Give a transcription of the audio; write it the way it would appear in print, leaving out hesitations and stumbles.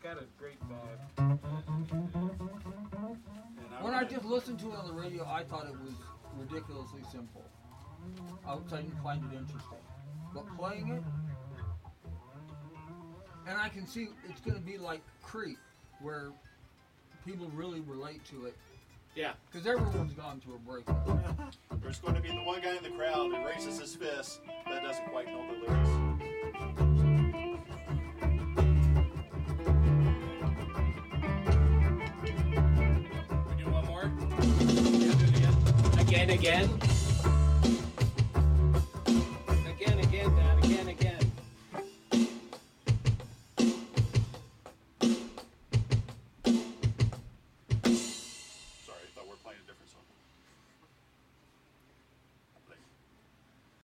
got a great vibe. When I just listened to it on the radio, I thought it was ridiculously simple. I didn't find it interesting. But playing it, and I can see it's going to be like Creep, where people really relate to it. Yeah. Because everyone's gone through a breakup. There's going to be the one guy in the crowd who raises his fist that doesn't quite know the lyrics. We do one more? Yeah, do it again. Again.